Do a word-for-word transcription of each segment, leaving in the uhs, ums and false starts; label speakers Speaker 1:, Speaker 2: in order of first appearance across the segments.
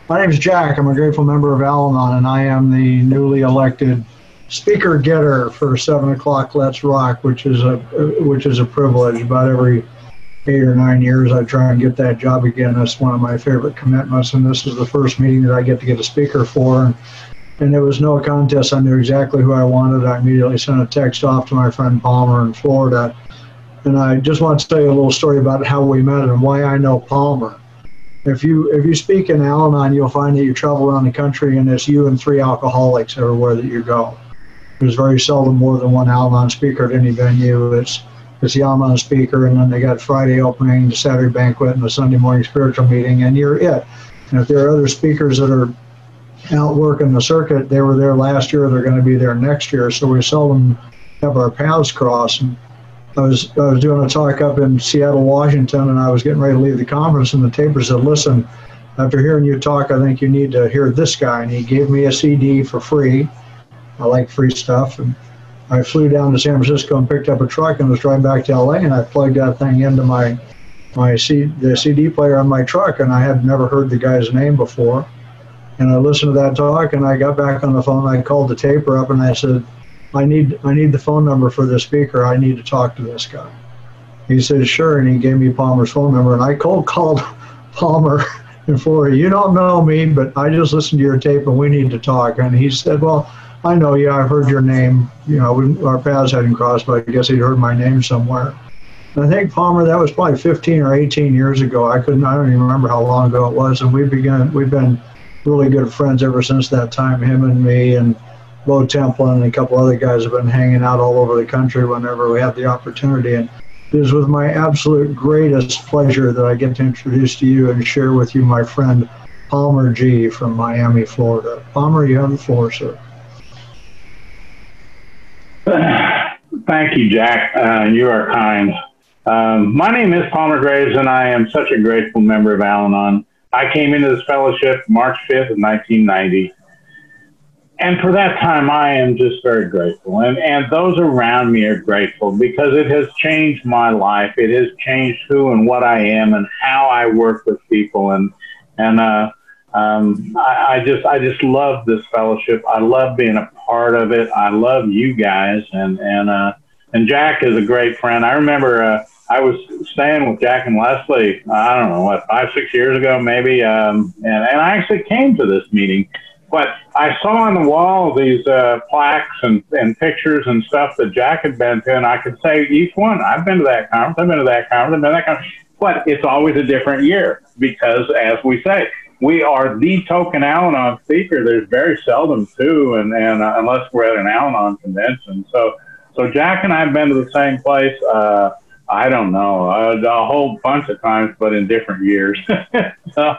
Speaker 1: My name is Jack. I'm a grateful member of Al-Anon, and I am the newly elected speaker getter for seven o'clock Let's Rock, which is a which is a privilege. About every eight or nine years, I try and get that job again. That's one of my favorite commitments, and this is the first meeting that I get to get a speaker for. And, and it was no contest. I knew exactly who I wanted. I immediately sent a text off to my friend Palmer in Florida, and I just want to tell you a little story about how we met and why I know Palmer. If you if you speak in Al-Anon, you'll find that you travel around the country and it's you and three alcoholics everywhere that you go. There's very seldom more than one Al-Anon speaker at any venue. It's it's the Al-Anon speaker, and then they got Friday opening, the Saturday banquet, and the Sunday morning spiritual meeting, and you're it. And if there are other speakers that are out working the circuit, they were there last year, they're going to be there next year, so we seldom have our paths cross. And I was I was doing a talk up in Seattle, Washington, and I was getting ready to leave the conference, and the taper said, "Listen, after hearing you talk, I think you need to hear this guy." And he gave me a C D for free. I like free stuff. And I flew down to San Francisco and picked up a truck and was driving back to L A, and I plugged that thing into my my C, the C D player on my truck, and I had never heard the guy's name before. And I listened to that talk, and I got back on the phone. I called the taper up, and I said, I need I need the phone number for the speaker. I need to talk to this guy. He said, sure, and he gave me Palmer's phone number, and I cold called Palmer in Florida. You don't know me, but I just listened to your tape, and we need to talk. And he said, well, I know you. I've heard your name. You know, we, our paths hadn't crossed, but I guess he'd heard my name somewhere. And I think, Palmer, that was probably fifteen or eighteen years ago. I couldn't. I don't even remember how long ago it was, and we began. We've been really good friends ever since that time. Him and me and Bo Templin and a couple other guys have been hanging out all over the country whenever we have the opportunity. And it is with my absolute greatest pleasure that I get to introduce to you and share with you my friend Palmer G. from Miami, Florida. Palmer, you have the floor, sir.
Speaker 2: Thank you, Jack. Uh, you are kind. Um, my name is Palmer Graves, and I am such a grateful member of Al-Anon. I came into this fellowship March fifth of nineteen ninety. And for that time, I am just very grateful. And, and those around me are grateful because it has changed my life. It has changed who and what I am and how I work with people. And, and uh, um, I, I just I just love this fellowship. I love being a part of it. I love you guys. And, and, uh, and Jack is a great friend. I remember uh, I was staying with Jack and Leslie, I don't know, what, five, six years ago maybe. Um, and, and I actually came to this meeting. But I saw on the wall these uh, plaques and, and pictures and stuff that Jack had been to, and I could say each one. I've been to that conference, I've been to that conference, I've been to that conference. But it's always a different year because, as we say, we are the token Al-Anon speaker. There's very seldom two, and, and uh, unless we're at an Al-Anon convention. So, so Jack and I have been to the same place. Uh, I don't know, a, a whole bunch of times, but in different years. so,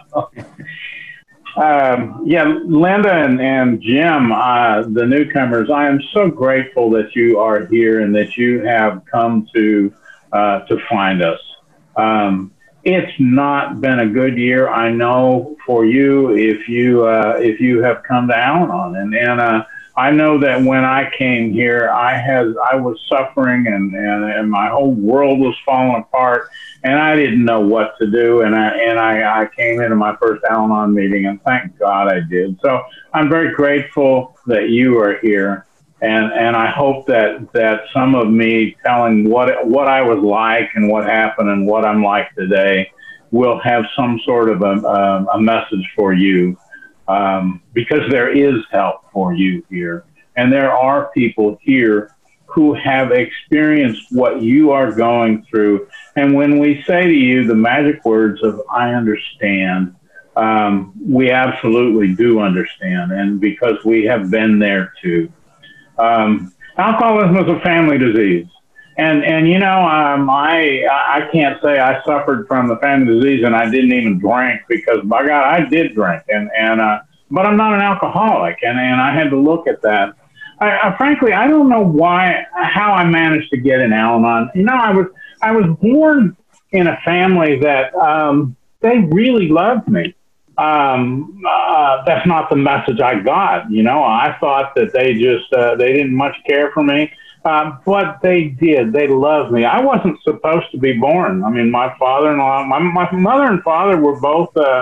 Speaker 2: Um, yeah, Linda and, and Jim, uh, the newcomers, I am so grateful that you are here and that you have come to uh, to find us. Um, it's not been a good year, I know, for you if you uh, if you have come to Al-Anon, and and uh, I know that when I came here, I had I was suffering and, and and my whole world was falling apart. And I didn't know what to do, and I and I, I came into my first Al-Anon meeting, and thank God I did. So I'm very grateful that you are here, and and I hope that that some of me telling what what I was like and what happened and what I'm like today will have some sort of a a, a message for you, um, because there is help for you here, and there are people here who have experienced what you are going through. And when we say to you the magic words of "I understand," um, we absolutely do understand, and because we have been there too. Um, alcoholism is a family disease, and and you know um, I I can't say I suffered from the family disease and I didn't even drink, because by God I did drink, and and uh, but I'm not an alcoholic, and and I had to look at that. I, I, frankly, I don't know why, how I managed to get in Al-Anon. You know, I was, I was born in a family that, um, they really loved me. Um, uh, that's not the message I got. You know, I thought that they just, uh, they didn't much care for me. Uh, but they did. They loved me. I wasn't supposed to be born. I mean, my father-in-law, my, my mother and father were both, uh,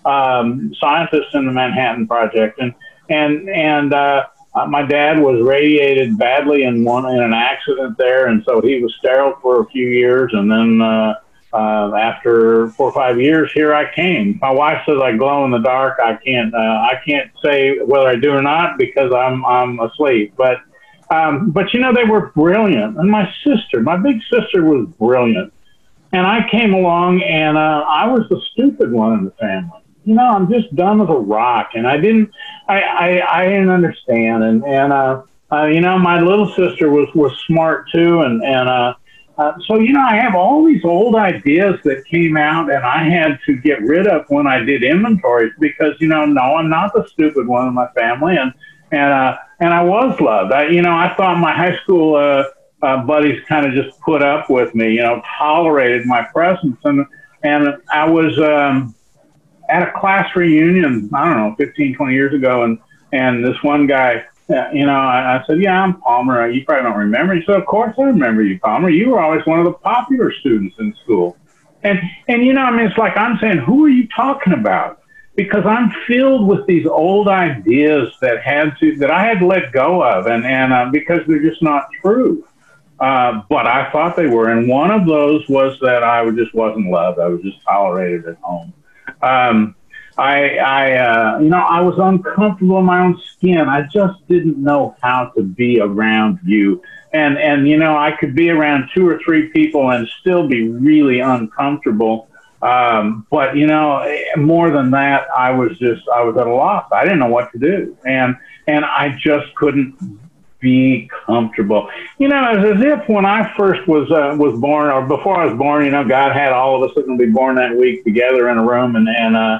Speaker 2: um, scientists in the Manhattan Project, and and and uh, uh, my dad was radiated badly in one in an accident there, and so he was sterile for a few years, and then uh, uh, after four or five years, here I came. My wife says I glow in the dark. I can't uh, I can't say whether I do or not because I'm I'm asleep, but. Um, but, you know, they were brilliant. And my sister, my big sister was brilliant. And I came along and uh, I was the stupid one in the family. You know, I'm just dumb as a rock. And I didn't, I, I, I didn't understand. And, and uh, uh, you know, my little sister was, was smart too. And, and uh, uh, so, you know, I have all these old ideas that came out and I had to get rid of when I did inventories because, you know, no, I'm not the stupid one in my family. And, and, uh, And I was loved. I, you know, I thought my high school uh, uh, buddies kind of just put up with me, you know, tolerated my presence. And and I was um, at a class reunion, I don't know, fifteen, twenty years ago. And, and this one guy, uh, you know, I, I said, yeah, I'm Palmer. You probably don't remember. He said, of course I remember you, Palmer. You were always one of the popular students in school. And, and you know, I mean, it's like I'm saying, who are you talking about? Because I'm filled with these old ideas that had to that I had to let go of, and and uh, because they're just not true. Uh, but I thought they were, and one of those was that I just wasn't loved. I was just tolerated at home. Um, I, I uh, you know, I was uncomfortable in my own skin. I just didn't know how to be around you, and and you know, I could be around two or three people and still be really uncomfortable. Um, but you know, more than that, I was just, I was at a loss. I didn't know what to do. And, and I just couldn't be comfortable. You know, it's as if when I first was, uh, was born or before I was born, you know, God had all of us that going to be born that week together in a room. And, and, uh,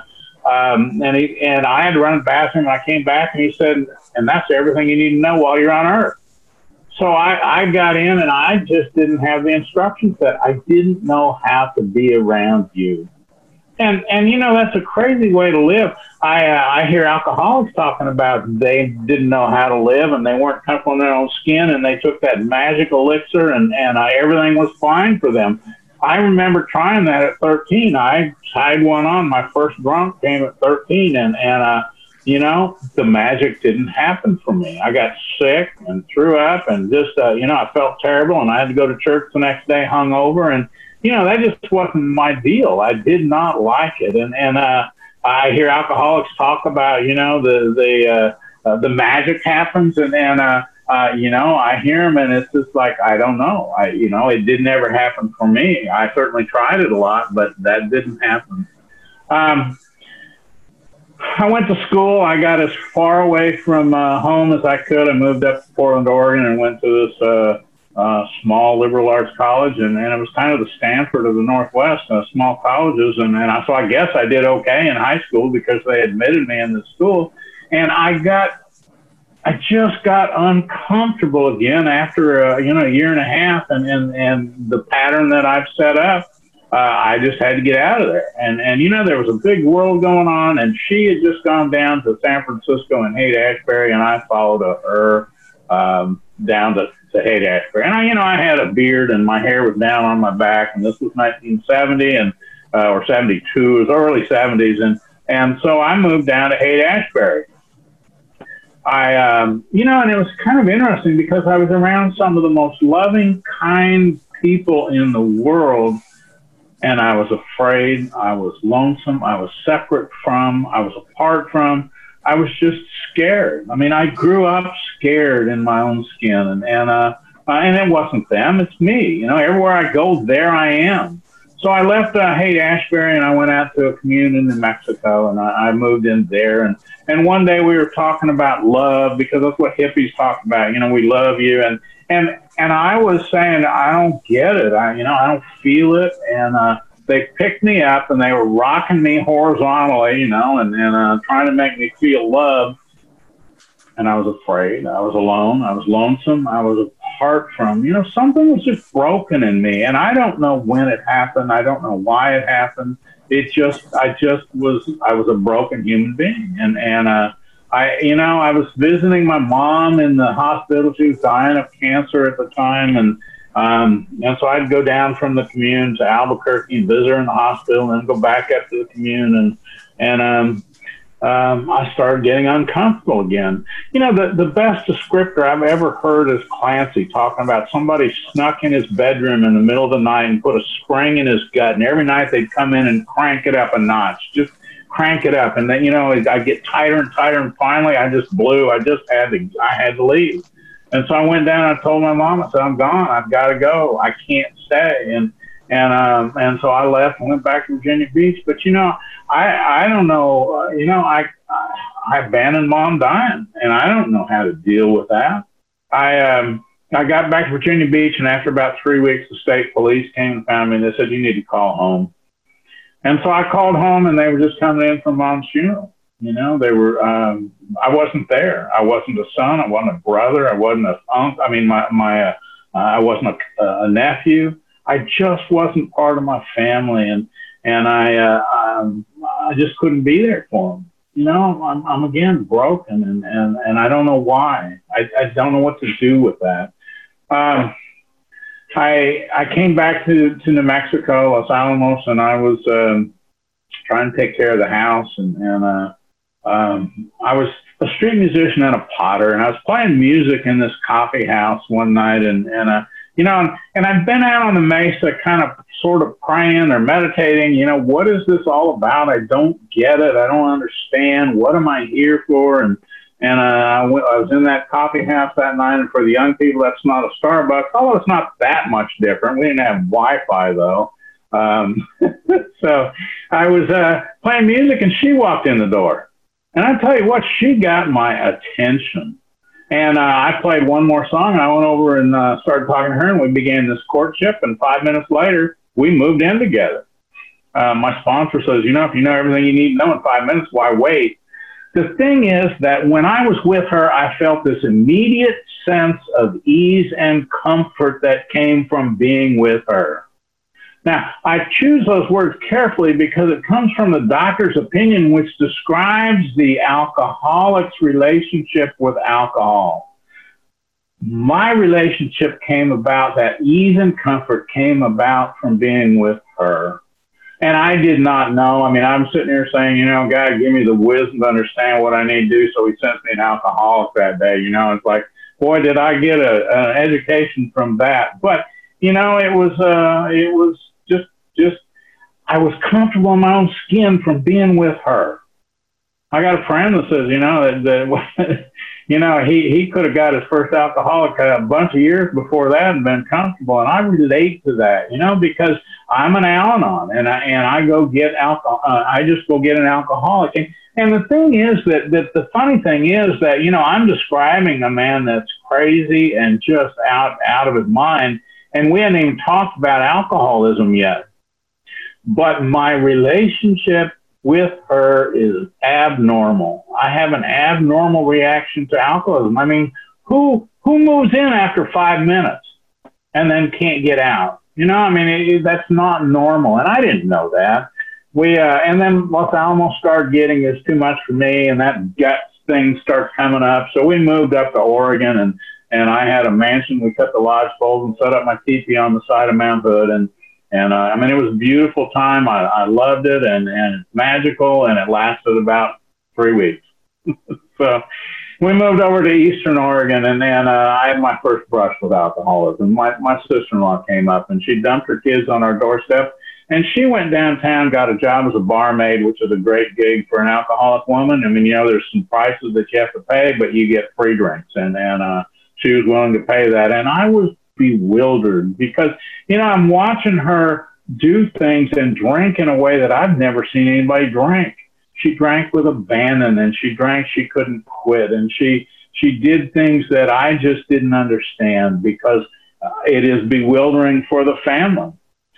Speaker 2: um, and he, and I had to run to the bathroom. I came back and he said, and that's everything you need to know while you're on earth. So I, I got in and I just didn't have the instruction set. I didn't know how to be around you. And, and you know, that's a crazy way to live. I, uh, I hear alcoholics talking about they didn't know how to live and they weren't comfortable in their own skin and they took that magic elixir and, and uh, everything was fine for them. I remember trying that at thirteen. I tied one on. My first drunk came at thirteen and, and, uh, you know, the magic didn't happen for me. I got sick and threw up and just, uh, you know, I felt terrible and I had to go to church the next day hungover. And, you know, that just wasn't my deal. I did not like it. And, and, uh, I hear alcoholics talk about, you know, the, the, uh, uh the magic happens and, and, uh, uh, you know, I hear them and it's just like, I don't know. I, you know, it didn't ever happen for me. I certainly tried it a lot, but that didn't happen. Um, I went to school. I got as far away from uh, home as I could. I moved up to Portland, Oregon, and went to this uh, uh, small liberal arts college, and, and it was kind of the Stanford of the Northwest, uh, small colleges. And, and I, so I guess I did okay in high school because they admitted me in the school. And I got, I just got uncomfortable again after uh, you know a year and a half, and, and and the pattern that I've set up. Uh, I just had to get out of there. And, and, you know, there was a big world going on, and she had just gone down to San Francisco and Haight-Ashbury, and I followed her um, down to, to Haight-Ashbury. And, I, you know, I had a beard, and my hair was down on my back, and this was nineteen seventy and uh, or seventy-two. It was early seventies. And, and so I moved down to Haight-Ashbury. I, um, you know, and it was kind of interesting because I was around some of the most loving, kind people in the world. And I was afraid, I was lonesome, I was separate from, I was apart from, I was just scared. I mean, I grew up scared in my own skin, and, and, uh, uh, and it wasn't them, it's me. You know, everywhere I go, there I am. So I left uh, Haight-Ashbury and I went out to a communion in Mexico, and I, I moved in there. And, and one day we were talking about love, because that's what hippies talk about. You know, we love you. And, and, and I was saying, I don't get it. I, you know, I don't feel it. And, uh, they picked me up and they were rocking me horizontally, you know, and, and, uh, trying to make me feel love. And I was afraid. I was alone. I was lonesome. I was apart from, you know, something was just broken in me. And I don't know when it happened. I don't know why it happened. It just, I just was, I was a broken human being. And, and, uh, I, you know, I was visiting my mom in the hospital. She was dying of cancer at the time. And, Um, and so I'd go down from the commune to Albuquerque and visit her in the hospital, and then go back up to the commune, and and um, um, I started getting uncomfortable again. You know, the the best descriptor I've ever heard is Clancy talking about somebody snuck in his bedroom in the middle of the night and put a spring in his gut, and every night they'd come in and crank it up a notch, just crank it up, and then you know I get tighter and tighter, and finally I just blew. I just had to I had to leave. And so I went down and I told my mom, I said, I'm gone. I've got to go. I can't stay. And, and, um, and so I left and went back to Virginia Beach. But, you know, I, I don't know, uh, you know, I, I, I abandoned mom dying, and I don't know how to deal with that. I, um, I got back to Virginia Beach, and after about three weeks, the state police came and found me, and they said, you need to call home. And so I called home, and they were just coming in from mom's funeral. You know, they were, um, I wasn't there. I wasn't a son. I wasn't a brother. I wasn't a uncle. I mean, my, my, uh, I wasn't a, a nephew. I just wasn't part of my family. And, and I, uh, um, I just couldn't be there for them. You know, I'm, I'm again broken, and, and, and I don't know why. I, I don't know what to do with that. Um, I, I came back to, to New Mexico, Los Alamos, and I was, um, trying to take care of the house, and, and, uh, Um, I was a street musician and a potter, and I was playing music in this coffee house one night, and, and, uh, you know, and I've been out on the mesa kind of sort of praying or meditating, you know, what is this all about? I don't get it. I don't understand. What am I here for? And, and, uh, I, w- I was in that coffee house that night, and for the young people, that's not a Starbucks, although it's not that much different. We didn't have Wi-Fi though. Um, so I was, uh, playing music, and she walked in the door. And I tell you what, she got my attention. And uh, I played one more song, and I went over and uh, started talking to her, and we began this courtship. And five minutes later, we moved in together. Uh, my sponsor says, you know, if you know everything you need to know in five minutes, why wait? The thing is that when I was with her, I felt this immediate sense of ease and comfort that came from being with her. Now, I choose those words carefully because it comes from the doctor's opinion, which describes the alcoholic's relationship with alcohol. My relationship came about, that ease and comfort came about from being with her. And I did not know. I mean, I'm sitting here saying, you know, God, give me the wisdom to understand what I need to do. So he sent me an alcoholic that day. You know, it's like, boy, did I get a, an education from that. But, you know, it was, uh, it was, Just, just, I was comfortable in my own skin from being with her. I got a friend that says, you know, that, that you know, he, he could have got his first alcoholic a bunch of years before that and been comfortable. And I relate to that, you know, because I'm an Al-Anon, and I, and I go get alcohol. Uh, I just go get an alcoholic. And, and the thing is that, that the funny thing is that, you know, I'm describing a man that's crazy and just out, out of his mind. And we hadn't even talked about alcoholism yet. But my relationship with her is abnormal. I have an abnormal reaction to alcoholism. I mean, who who moves in after five minutes and then can't get out? You know, I mean, it, that's not normal. And I didn't know that. We uh, and then Los Alamos started getting it's too much for me, and that gut thing starts coming up. So we moved up to Oregon, and And I had a mansion. We cut the lodge poles and set up my teepee on the side of Mount Hood. And, and uh, I mean, it was a beautiful time. I, I loved it, and, and it's magical, and it lasted about three weeks. So we moved over to Eastern Oregon, and then uh, I had my first brush with alcoholism. My, my sister-in-law came up, and she dumped her kids on our doorstep, and she went downtown, got a job as a barmaid, which is a great gig for an alcoholic woman. I mean, you know, there's some prices that you have to pay, but you get free drinks. And, and, uh, she was willing to pay that. And I was bewildered because, you know, I'm watching her do things and drink in a way that I've never seen anybody drink. She drank with abandon, and she drank, she couldn't quit. And she, she did things that I just didn't understand because uh, it is bewildering for the family.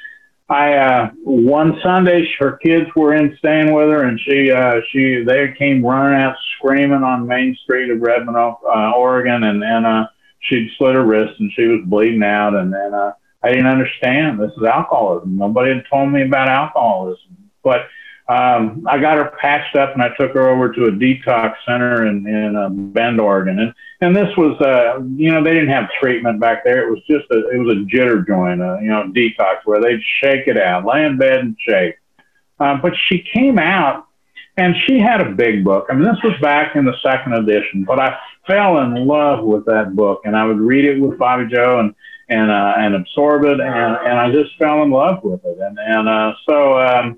Speaker 2: I, uh, one Sunday, her kids were in staying with her, and she, uh, she, they came running out screaming on Main Street of Redmond, uh, Oregon, and, and, uh, she'd slit her wrist and she was bleeding out. And then, uh, I didn't understand. This is alcoholism. Nobody had told me about alcoholism. But um, I got her patched up and I took her over to a detox center in, in uh, Bend, Oregon. And, and this was, uh, you know, they didn't have treatment back there. It was just a, it was a jitter joint, uh, you know, detox where they'd shake it out, lay in bed and shake. Um, but she came out and she had a big book. I mean, this was back in the second edition, but I fell in love with that book and I would read it with Bobby Joe and, and, uh, and absorb it. And, and I just fell in love with it. And, and, uh, so, um,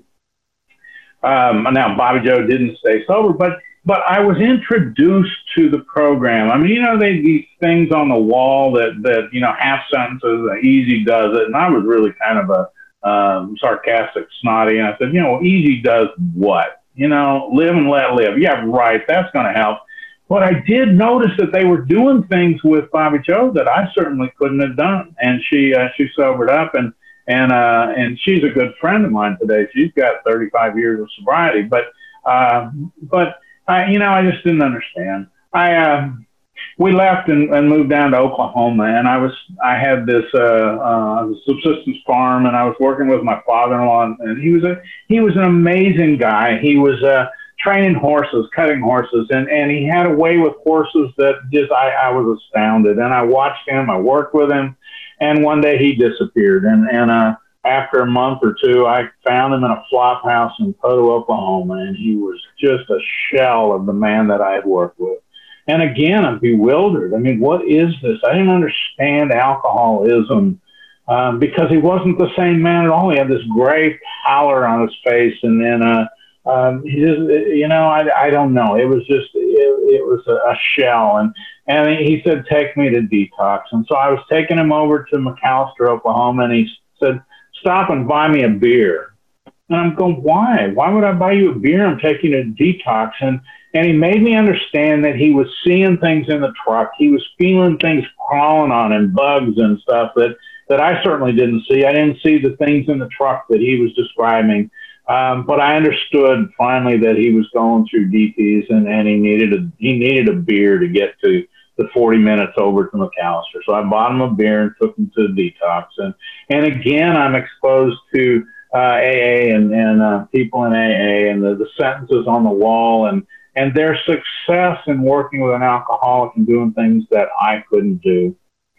Speaker 2: Um, now, Bobby Joe didn't stay sober, but but I was introduced to the program. I mean, you know, they these things on the wall that, that you know, half sentences, uh, Easy does it. And I was really kind of a um, sarcastic, snotty. And I said, you know, Easy does what? You know, live and let live. Yeah, right. That's going to help. But I did notice that they were doing things with Bobby Joe that I certainly couldn't have done. And she uh, she sobered up and And, uh, and she's a good friend of mine today. She's got thirty-five years of sobriety, but, uh, but, I, you know, I just didn't understand. I, uh, we left and, and moved down to Oklahoma, and I was, I had this, uh, uh, subsistence farm, and I was working with my father-in-law, and he was a, he was an amazing guy. He was, uh, training horses, cutting horses, and, and he had a way with horses that just, I, I was astounded. And I watched him, I worked with him. And one day he disappeared. And, and uh, after a month or two, I found him in a flop house in Poto, Oklahoma. And he was just a shell of the man that I had worked with. And again, I'm bewildered. I mean, what is this? I didn't understand alcoholism um, because he wasn't the same man at all. He had this gray pallor on his face. And then, uh, um, he just, you know, I, I don't know. It was just, it, it was a, a shell. And, And he said, take me to detox. And so I was taking him over to McAllister, Oklahoma, and he said, stop and buy me a beer. And I'm going, why? Why would I buy you a beer? I'm taking you to detox. And, and he made me understand that he was seeing things in the truck. He was feeling things crawling on him, bugs and stuff that, that I certainly didn't see. I didn't see the things in the truck that he was describing. Um, but I understood finally that he was going through D Ps and, and he needed a, he needed a beer to get to the forty minutes over to McAllister. So I bought him a beer and took him to the detox. And, and again, I'm exposed to uh, A A and, and uh, people in A A and the, the sentences on the wall and, and their success in working with an alcoholic and doing things that I couldn't do.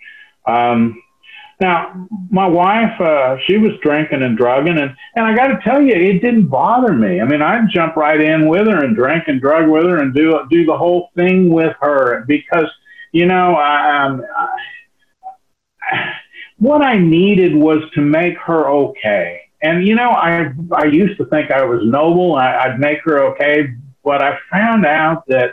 Speaker 2: Um, now, my wife, uh, she was drinking and drugging, and, and I got to tell you, it didn't bother me. I mean, I'd jump right in with her and drink and drug with her and do, do the whole thing with her because, you know, I, um, I, what I needed was to make her okay. And, you know, I, I used to think I was noble. I, I'd make her okay. But I found out that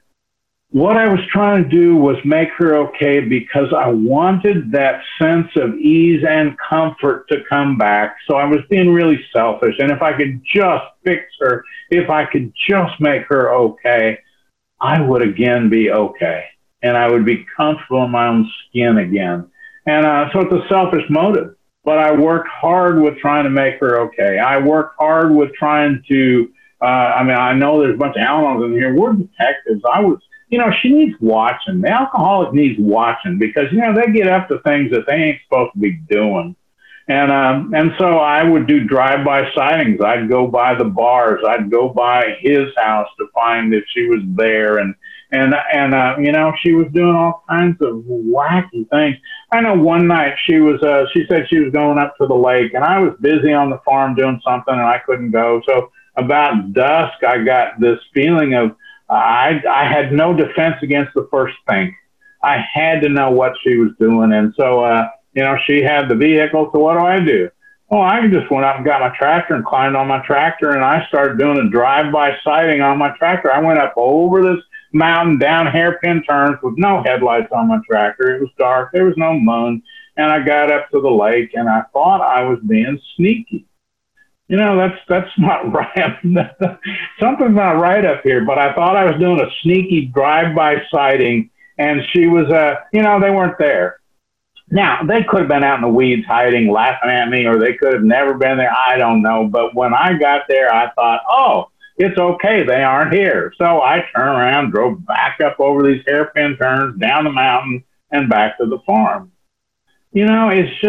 Speaker 2: what I was trying to do was make her okay because I wanted that sense of ease and comfort to come back. So I was being really selfish. And if I could just fix her, if I could just make her okay, I would again be okay. And I would be comfortable in my own skin again. And uh, so it's a selfish motive. But I worked hard with trying to make her okay. I worked hard with trying to, uh, I mean, I know there's a bunch of Al-Anons in here. We're detectives. I was, you know, she needs watching. The alcoholic needs watching because, you know, they get up to things that they ain't supposed to be doing. And, um, and so I would do drive-by sightings. I'd go by the bars. I'd go by his house to find if she was there. And, and, and, uh, you know, she was doing all kinds of wacky things. I know one night she was, uh, she said she was going up to the lake and I was busy on the farm doing something and I couldn't go. So about dusk, I got this feeling of, uh, I, I had no defense against the first thing. I had to know what she was doing. And so, uh, you know, she had the vehicle, so what do I do? Well, I just went up and got my tractor and climbed on my tractor, and I started doing a drive-by sighting on my tractor. I went up over this mountain, down hairpin turns with no headlights on my tractor. It was dark. There was no moon, and I got up to the lake, and I thought I was being sneaky. You know, that's that's not right. Something's not right up here, but I thought I was doing a sneaky drive-by sighting, and she was, uh, you know, they weren't there. Now, they could have been out in the weeds hiding, laughing at me, or they could have never been there. I don't know. But when I got there, I thought, oh, it's okay. They aren't here. So I turned around, drove back up over these hairpin turns, down the mountain, and back to the farm. You know, it's just,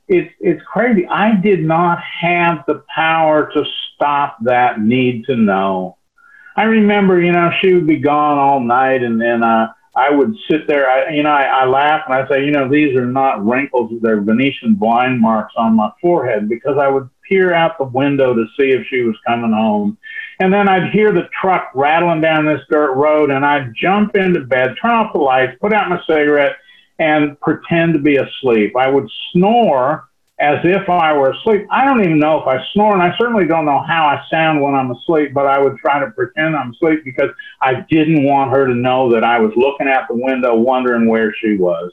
Speaker 2: it's, it's crazy. I did not have the power to stop that need to know. I remember, you know, she would be gone all night, and then uh, I would sit there, I, you know, I, I laugh and I say, you know, these are not wrinkles, they're Venetian blind marks on my forehead, because I would peer out the window to see if she was coming home. And then I'd hear the truck rattling down this dirt road, and I'd jump into bed, turn off the lights, put out my cigarette, and pretend to be asleep. I would snore as if I were asleep. I don't even know if I snore, and I certainly don't know how I sound when I'm asleep, but I would try to pretend I'm asleep because I didn't want her to know that I was looking out the window wondering where she was.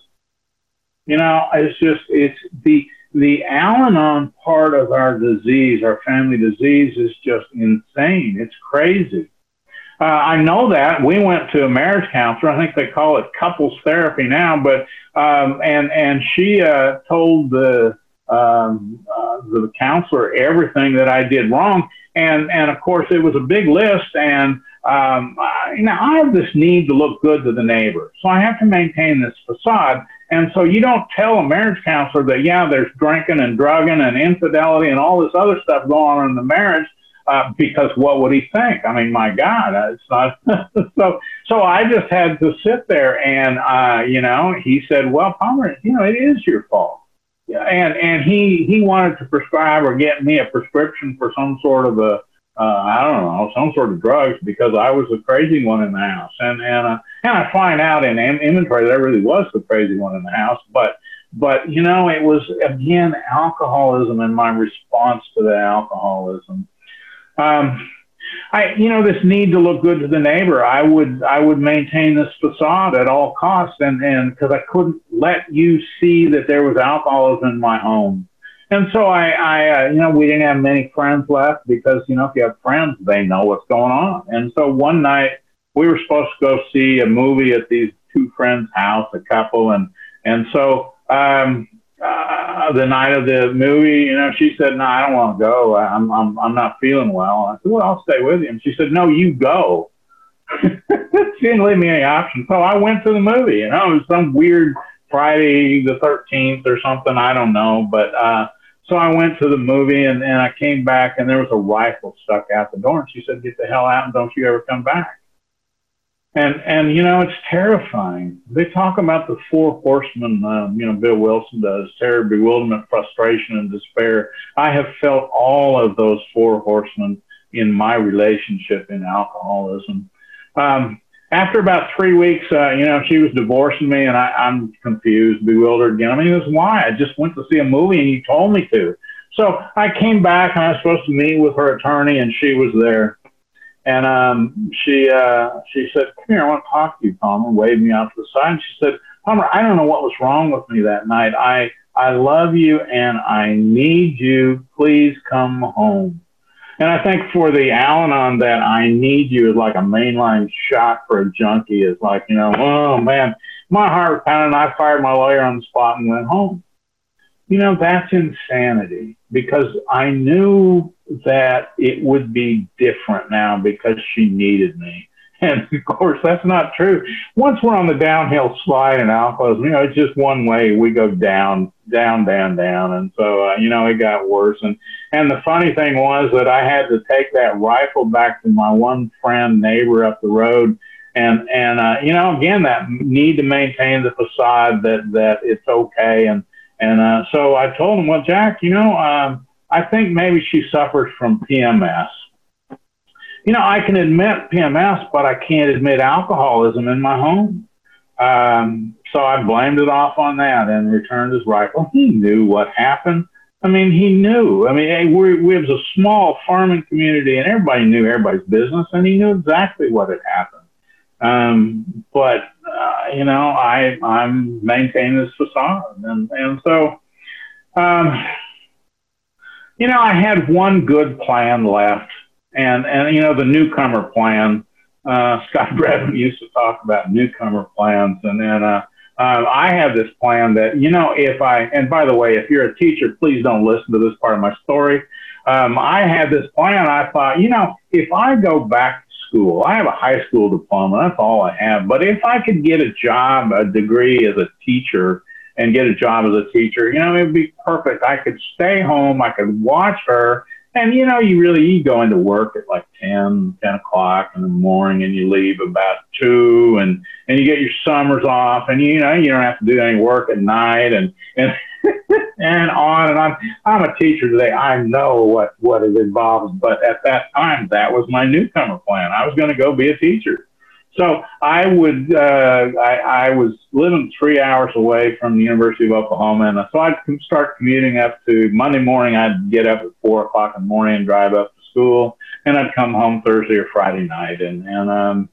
Speaker 2: You know, it's just, it's the, the Al-Anon part of our disease, our family disease, is just insane. It's crazy. Uh, I know that. We went to a marriage counselor. I think they call it couples therapy now, but, um, and, and she uh, told the, um, uh, the counselor everything that I did wrong. And, and of course, it was a big list. And um, I, you know, I have this need to look good to the neighbor. So I have to maintain this facade. And so you don't tell a marriage counselor that, yeah, there's drinking and drugging and infidelity and all this other stuff going on in the marriage, uh, because what would he think? I mean, my God, it's not. so, so I just had to sit there and, uh, you know, he said, well, Palmer, you know, it is your fault. Yeah, and, and he, he wanted to prescribe or get me a prescription for some sort of a, uh, I don't know, some sort of drugs, because I was the crazy one in the house. And, and, uh, and I find out in inventory that I really was the crazy one in the house. But, but, you know, it was, again, alcoholism and my response to the alcoholism. Um, I, you know, this need to look good to the neighbor. I would, I would maintain this facade at all costs, and, and because I couldn't let you see that there was alcoholism in my home. And so I, I, uh, you know, we didn't have many friends left, because, you know, if you have friends, they know what's going on. And so one night we were supposed to go see a movie at these two friends' house, a couple, and, and so, um, Uh, the night of the movie, you know, she said, no, I don't want to go. I'm, I'm, I'm not feeling well. I said, well, I'll stay with you. And she said, no, you go. She didn't leave me any option. So I went to the movie, you know, it was some weird Friday the thirteenth or something. I don't know. But, uh, so I went to the movie, and, and I came back, and there was a rifle stuck out the door. And she said, get the hell out and don't you ever come back. And, and, you know, it's terrifying. They talk about the four horsemen, um, you know, Bill Wilson does: terror, bewilderment, frustration, and despair. I have felt all of those four horsemen in my relationship in alcoholism. Um, after about three weeks, uh, you know, she was divorcing me, and I, I'm confused, bewildered again. I mean, it was why. I just went to see a movie, and you told me to. So I came back, and I was supposed to meet with her attorney, and she was there. And um, she uh, she said, come here, I want to talk to you, Palmer, waved me out to the side. And she said, Palmer, I don't know what was wrong with me that night. I, I love you, and I need you. Please come home. And I think for the Al-Anon, that I need you is like a mainline shot for a junkie. It's like, you know, oh, man, my heart was pounding. I fired my lawyer on the spot and went home. You know, that's insanity, because I knew that it would be different now because she needed me. And of course, that's not true. Once we're on the downhill slide in alcoholism, you know, it's just one way. We go down, down, down, down. And so, uh, you know, it got worse. And, and the funny thing was that I had to take that rifle back to my one friend neighbor up the road. And, and uh, you know, again, that need to maintain the facade that, that it's okay. And, And uh, so I told him, well, Jack, you know, um, I think maybe she suffers from P M S. You know, I can admit P M S, but I can't admit alcoholism in my home. Um, so I blamed it off on that and returned his rifle. He knew what happened. I mean, he knew. I mean, hey, we're, we was a small farming community, and everybody knew everybody's business, and he knew exactly what had happened. Um, but, uh, you know, I, I'm maintaining this facade. And, and so, um, you know, I had one good plan left, and, and, you know, the newcomer plan, uh, Scott Bradman used to talk about newcomer plans. And then, uh, uh, I have this plan that, you know, if I, and by the way, if you're a teacher, please don't listen to this part of my story. Um, I had this plan. I thought, you know, if I go back school, I have a high school diploma. That's all I have. But if I could get a job, a degree as a teacher and get a job as a teacher. You know, it would be perfect. I could stay home. I could watch her. And, you know, you really, you go into work at like ten, ten o'clock in the morning, and you leave about two, and, and you get your summers off, and, you know, you don't have to do any work at night, and, and, and on and on. I'm a teacher today. I know what, what it involves, but at that time, that was my newcomer plan. I was going to go be a teacher. So I would, uh, I, I was living three hours away from the University of Oklahoma, and so I'd start commuting up to Monday morning. I'd get up at four o'clock in the morning and drive up to school, and I'd come home Thursday or Friday night, and and um,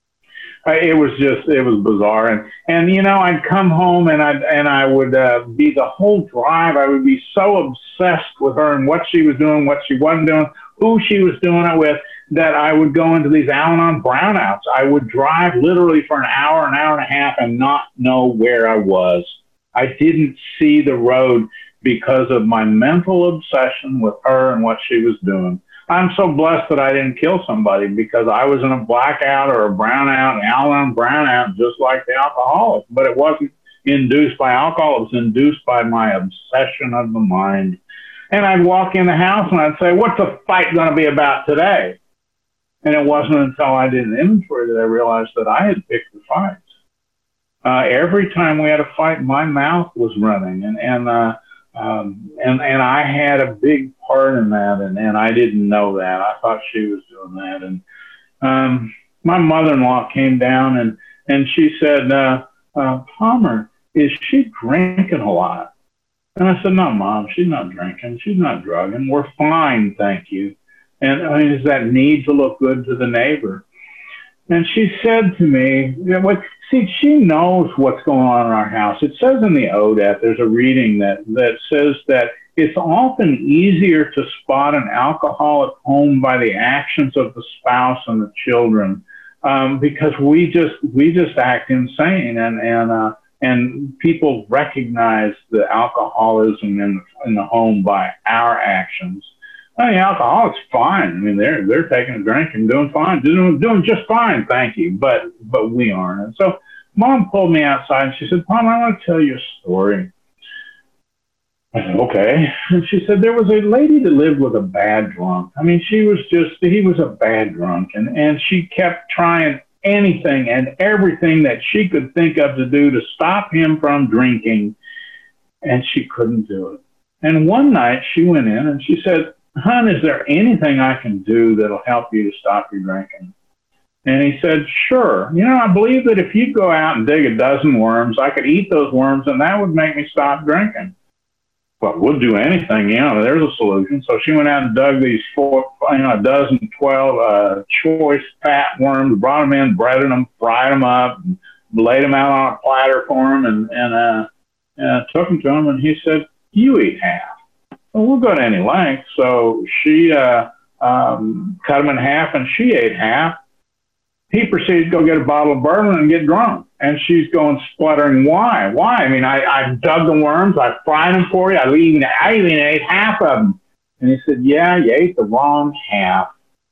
Speaker 2: I, it was just it was bizarre, and and you know I'd come home and I and I would uh, be the whole drive. I would be so obsessed with her and what she was doing, what she wasn't doing, who she was doing it with, that I would go into these Al-Anon brownouts. I would drive literally for an hour, an hour and a half, and not know where I was. I didn't see the road because of my mental obsession with her and what she was doing. I'm so blessed that I didn't kill somebody, because I was in a blackout or a brownout, an Al-Anon brownout, just like the alcoholic. But it wasn't induced by alcohol. It was induced by my obsession of the mind. And I'd walk in the house and I'd say, what's the fight going to be about today? And it wasn't until I did an inventory that I realized that I had picked the fights. Uh, every time we had a fight, my mouth was running, and and uh, um, and and I had a big part in that, and, and I didn't know that. I thought she was doing that, and um, my mother-in-law came down and and she said, uh, uh, "Palmer, is she drinking a lot?" And I said, "No, Mom, she's not drinking. She's not drugging. We're fine, thank you." And I mean, is that need to look good to the neighbor? And she said to me, you know, what, see, she knows what's going on in our house. It says in the O D A T, there's a reading that, that says that it's often easier to spot an alcoholic home by the actions of the spouse and the children, um, because we just we just act insane, and and uh, and people recognize the alcoholism in the, in the home by our actions. I mean, alcoholic's fine. I mean, they're they're taking a drink and doing fine, doing doing just fine, thank you. But but we aren't. And so Mom pulled me outside and she said, "Palmer, I want to tell you a story." I said, "Okay." And she said, there was a lady that lived with a bad drunk. I mean, she was just, he was a bad drunk, and and she kept trying anything and everything that she could think of to do to stop him from drinking, and she couldn't do it. And one night she went in and she said, "Hon, is there anything I can do that'll help you to stop your drinking?" And he said, "Sure. You know, I believe that if you go out and dig a dozen worms, I could eat those worms and that would make me stop drinking." Well, we'll do anything, you know, there's a solution. So she went out and dug these four, you know, a dozen, twelve uh, choice fat worms, brought them in, breaded them, fried them up, and laid them out on a platter for him, and, and uh, uh, took them to him. And he said, "You eat half." Well, we'll go to any length. So she uh, um, cut them in half, and she ate half. He proceeded to go get a bottle of bourbon and get drunk. And she's going spluttering, "Why? Why? I mean, I, I dug the worms. I fried them for you. I even, I even ate half of them." And he said, "Yeah, you ate the wrong half."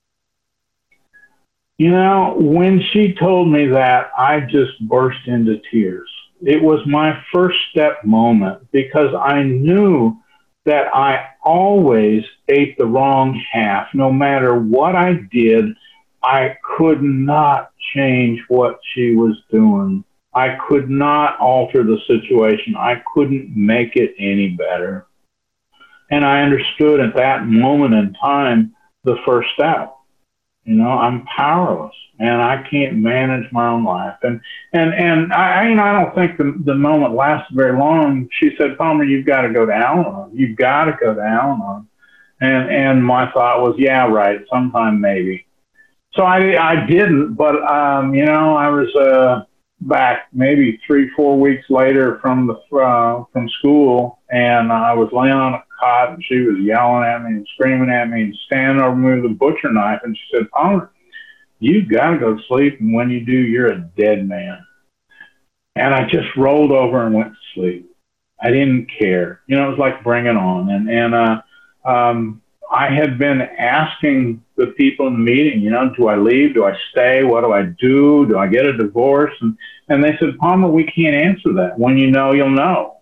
Speaker 2: You know, when she told me that, I just burst into tears. It was my first step moment, because I knew that I always ate the wrong half. No matter what I did, I could not change what she was doing. I could not alter the situation. I couldn't make it any better. And I understood at that moment in time the first step. You know, I'm powerless and I can't manage my own life. And and and I, you know, I don't think the, the moment lasted very long. She said, "Palmer, you've got to go to Al-Anon. You've got to go to Al-Anon." And and my thought was, yeah, right, sometime maybe. So I, I didn't, but, um, you know, I was uh, back maybe three, four weeks later from the uh, from school, and I was laying on a cot, and she was yelling at me and screaming at me and standing over me with a butcher knife, and she said, "Palmer, you've got to go to sleep, and when you do, you're a dead man." And I just rolled over and went to sleep. I didn't care. You know, it was like bring it on. And, and uh, um, I had been asking the people in the meeting, you know, do I leave? Do I stay? What do I do? Do I get a divorce? And, and they said, "Palmer, we can't answer that. When you know, you'll know."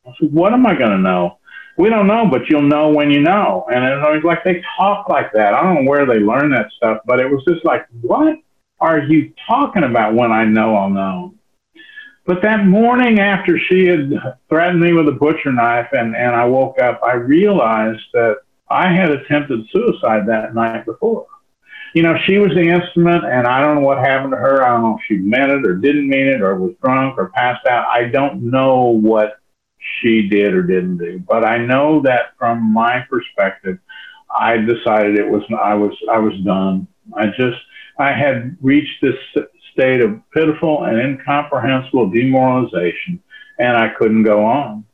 Speaker 2: I said, what am I going to know? We don't know, but you'll know when you know. And it was like they talk like that. I don't know where they learn that stuff, but it was just like, what are you talking about? When I know, I'll know. But that morning after she had threatened me with a butcher knife and, and I woke up, I realized that I had attempted suicide that night before. You know, she was the instrument, and I don't know what happened to her. I don't know if she meant it or didn't mean it or was drunk or passed out. I don't know what she did or didn't do, but I know that from my perspective, I decided it was, I was, I was done. I just, I had reached this state of pitiful and incomprehensible demoralization, and I couldn't go on.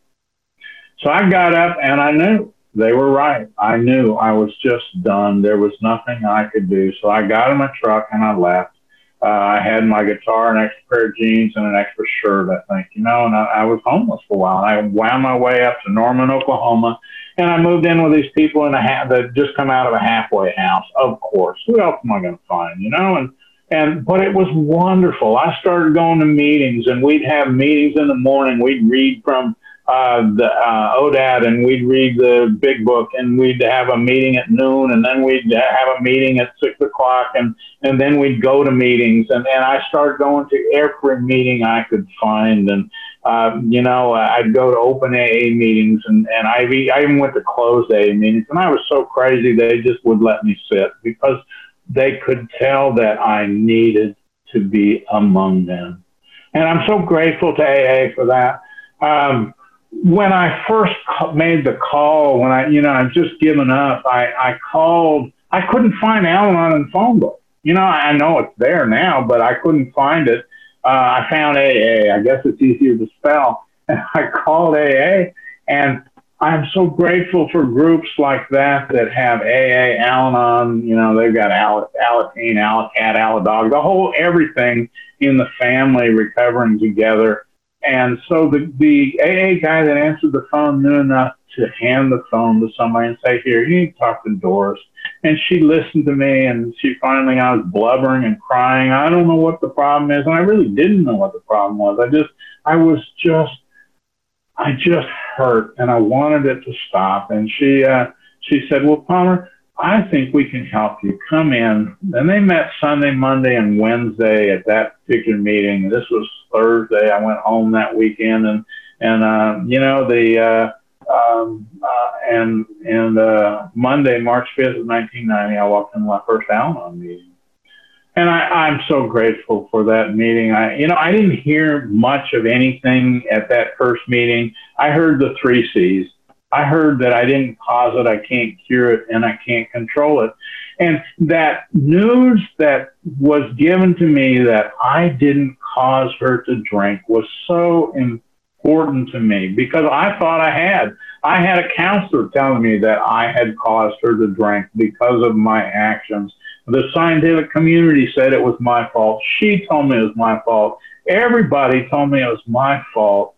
Speaker 2: So I got up and I knew they were right. I knew I was just done. There was nothing I could do. So I got in my truck and I left. Uh, I had my guitar, an extra pair of jeans, and an extra shirt, I think, you know, and I, I was homeless for a while. And I wound my way up to Norman, Oklahoma, and I moved in with these people in a ha- that just come out of a halfway house, of course. Who else am I going to find, you know? And, and, but it was wonderful. I started going to meetings, and we'd have meetings in the morning. We'd read from uh, the uh, O D A D, and we'd read the Big Book, and we'd have a meeting at noon, and then we'd have a meeting at six o'clock, and, and then we'd go to meetings. And, and I started going to every meeting I could find. And, uh, you know, I'd go to open A A meetings, and, and I, I even went to closed A A meetings, and I was so crazy they just would let me sit because they could tell that I needed to be among them. And I'm so grateful to A A for that. Um, when I first made the call, when I, you know, I'd just given up, I, I called, I couldn't find Al-Anon in the phone book. You know, I know it's there now, but I couldn't find it. Uh, I found A A. I guess it's easier to spell. And I called A A, and I'm so grateful for groups like that that have A A, Al-Anon. You know, they've got Al- Alateen, Alacat, Aladog, the whole everything in the family recovering together. And so the, the A A guy that answered the phone knew enough to hand the phone to somebody and say, here, you need to talk to Doris. And she listened to me, and she finally, I was blubbering and crying. I don't know what the problem is. And I really didn't know what the problem was. I just, I was just, I just hurt, and I wanted it to stop. And she, uh, she said, well, Palmer, I think we can help you. Come in. And they met Sunday, Monday, and Wednesday at that particular meeting. This was Thursday. I went home that weekend, and, and, uh, you know, the, uh, um, uh, and, and, uh, Monday, March fifth of nineteen ninety, I walked into my first Al-Anon meeting. And I, I'm so grateful for that meeting. I, you know, I didn't hear much of anything at that first meeting. I heard the three C's. I heard that I didn't cause it, I can't cure it, and I can't control it. And that news that was given to me that I didn't cause her to drink was so important to me, because I thought I had. I had a counselor telling me that I had caused her to drink because of my actions. The scientific community said it was my fault. She told me it was my fault. Everybody told me it was my fault.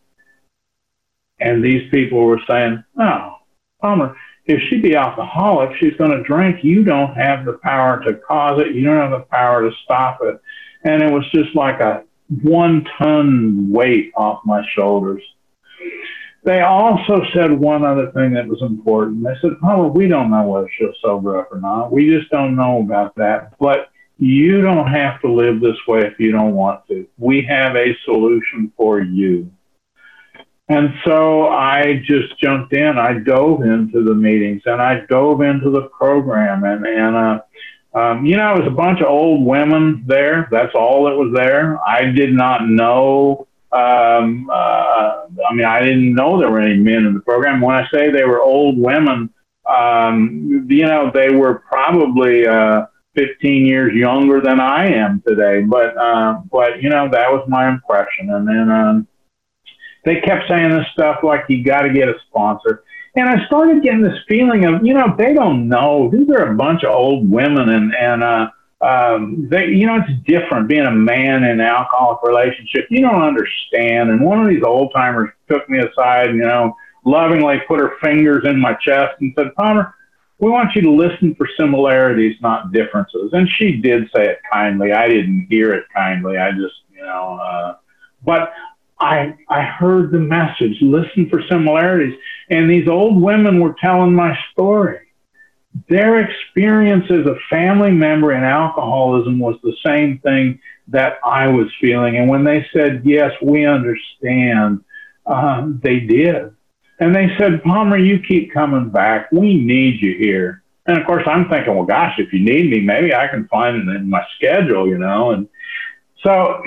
Speaker 2: And these people were saying, oh, Palmer, if she be alcoholic, she's going to drink. You don't have the power to cause it. You don't have the power to stop it. And it was just like a one-ton weight off my shoulders. They also said one other thing that was important. They said, Palmer, we don't know whether she'll sober up or not. We just don't know about that. But you don't have to live this way if you don't want to. We have a solution for you. And so I just jumped in. I dove into the meetings, and I dove into the program. And, and uh, um, you know, it was a bunch of old women there. That's all that was there. I did not know. Um, uh, I mean, I didn't know there were any men in the program. When I say they were old women, um, you know, they were probably uh, fifteen years younger than I am today. But, uh, but you know, that was my impression. And then um, they kept saying this stuff like, you got to get a sponsor. And I started getting this feeling of, you know, they don't know. These are a bunch of old women, and, and uh, um, they, you know, it's different being a man in an alcoholic relationship. You don't understand. And one of these old timers took me aside, you know, lovingly put her fingers in my chest and said, Palmer, we want you to listen for similarities, not differences. And she did say it kindly. I didn't hear it kindly. I just, you know, uh, but I, I heard the message, listen for similarities. And these old women were telling my story. Their experience as a family member in alcoholism was the same thing that I was feeling. And when they said, yes, we understand, um, they did. And they said, Palmer, you keep coming back. We need you here. And of course, I'm thinking, well, gosh, if you need me, maybe I can find it in my schedule, you know. And so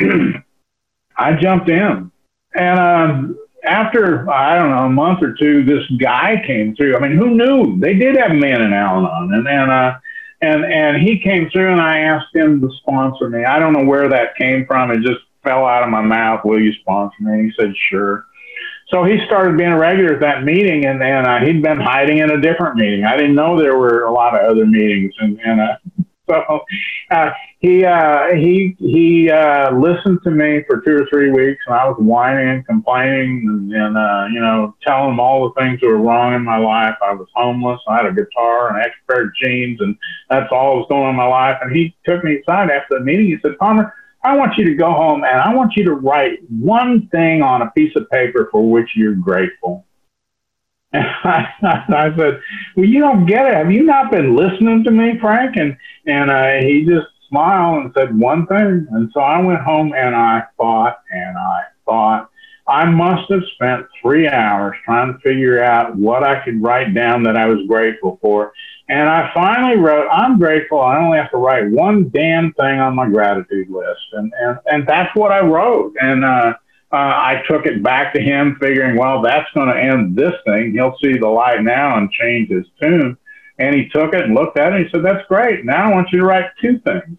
Speaker 2: I jumped in. And um, after, I don't know, a month or two, this guy came through. I mean, who knew? They did have men in Al-Anon. And, and, uh, and, and he came through, and I asked him to sponsor me. I don't know where that came from. It just fell out of my mouth. Will you sponsor me? He said, sure. So he started being a regular at that meeting, and then uh, he'd been hiding in a different meeting. I didn't know there were a lot of other meetings, and, and uh, so uh, he uh, he he uh, listened to me for two or three weeks, and I was whining and complaining, and, and uh, you know, telling him all the things that were wrong in my life. I was homeless. I had a guitar and an extra pair of jeans, and that's all that was going on in my life. And he took me aside after the meeting. He said, Palmer, I want you to go home and I want you to write one thing on a piece of paper for which you're grateful. And I, I said, well, you don't get it. Have you not been listening to me, Frank? And, and uh, he just smiled and said one thing. And so I went home and I thought and I thought. I must have spent three hours trying to figure out what I could write down that I was grateful for. And I finally wrote, I'm grateful. I only have to write one damn thing on my gratitude list. And, and, and that's what I wrote. And uh, uh, I took it back to him figuring, well, that's going to end this thing. He'll see the light now and change his tune. And he took it and looked at it. And he said, that's great. Now I want you to write two things.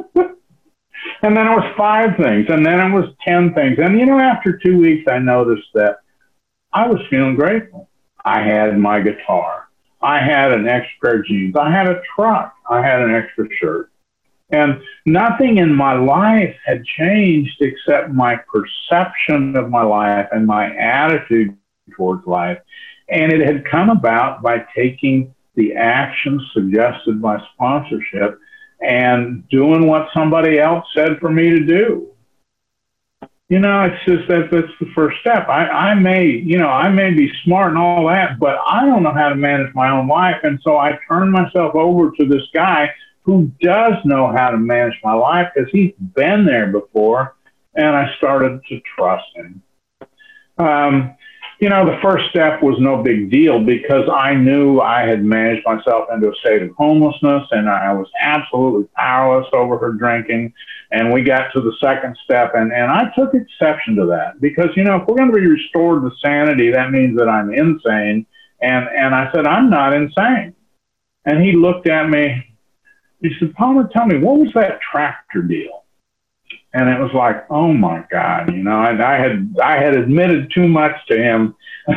Speaker 2: And then it was five things. And then it was ten things. And, you know, after two weeks, I noticed that I was feeling grateful. I had my guitar. I had an extra pair of jeans. I had a truck. I had an extra shirt. And nothing in my life had changed except my perception of my life and my attitude towards life. And it had come about by taking the actions suggested by sponsorship and doing what somebody else said for me to do. You know, it's just that that's the first step. I, I may, you know, I may be smart and all that, but I don't know how to manage my own life. And so I turned myself over to this guy who does know how to manage my life because he's been there before. And I started to trust him. Um, you know, the first step was no big deal because I knew I had managed myself into a state of homelessness and I was absolutely powerless over her drinking. And we got to the second step, and, and I took exception to that because, you know, if we're going to be restored to sanity, that means that I'm insane. And, and I said, I'm not insane. And he looked at me. He said, Palmer, tell me, what was that tractor deal? And it was like, oh my God, you know, and I had, I had admitted too much to him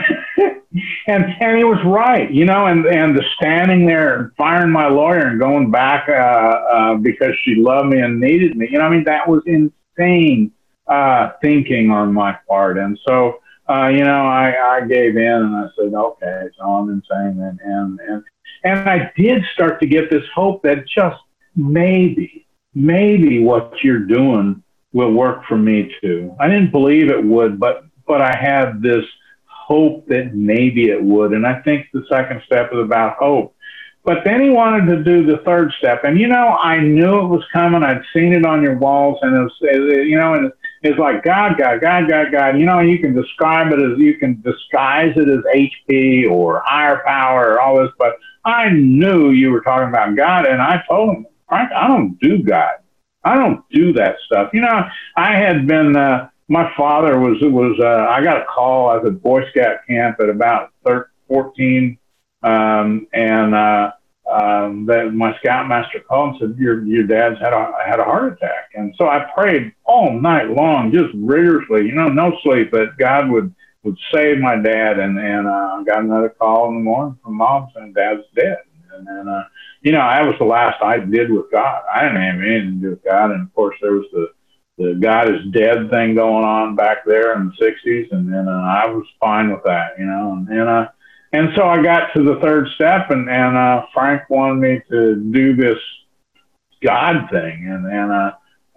Speaker 2: and, and he was right, you know, and, and the standing there and firing my lawyer and going back, uh, uh, because she loved me and needed me, you know, I mean, that was insane, uh, thinking on my part. And so, uh, you know, I, I gave in and I said, okay, so I'm insane. And, and, and, and I did start to get this hope that just maybe, maybe what you're doing will work for me too. I didn't believe it would, but, but I had this hope that maybe it would. And I think the second step is about hope. But then he wanted to do the third step. And, you know, I knew it was coming. I'd seen it on your walls. And it was, you know, and it's like God, God, God, God, God. You know, you can describe it as, you can disguise it as H P or higher power or all this. But I knew you were talking about God. And I told him, Frank, I don't do God. I don't do that stuff. You know, I had been, uh, my father was, was, uh, I got a call. I was at Boy Scout camp at about thirteen, fourteen. Um, and, uh, um, that my scoutmaster called and said, your, your dad's had a, had a heart attack. And so I prayed all night long, just rigorously, you know, no sleep, that God would, would save my dad. And, and, uh, I got another call in the morning from mom saying dad's dead. And then, uh, you know, that was the last I did with God. I didn't have anything to do with God. And of course there was the, the God is dead thing going on back there in the sixties. And then, uh, I was fine with that, you know, and, and, uh, and so I got to the third step and, and, uh, Frank wanted me to do this God thing. And, and, uh, and,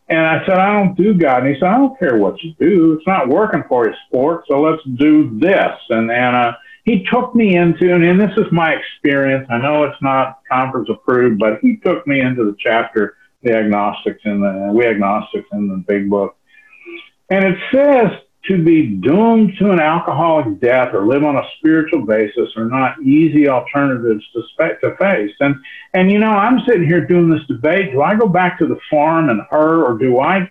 Speaker 2: And I said, I don't do God. And he said, I don't care what you do. It's not working for you, sport. So let's do this. And, and uh, he took me into, and this is my experience. I know it's not conference approved, but he took me into the chapter, the agnostics in the, we agnostics in the big book. And it says to be doomed to an alcoholic death or live on a spiritual basis are not easy alternatives to, spe- to face. And, and, you know, I'm sitting here doing this debate. Do I go back to the farm and her, or do I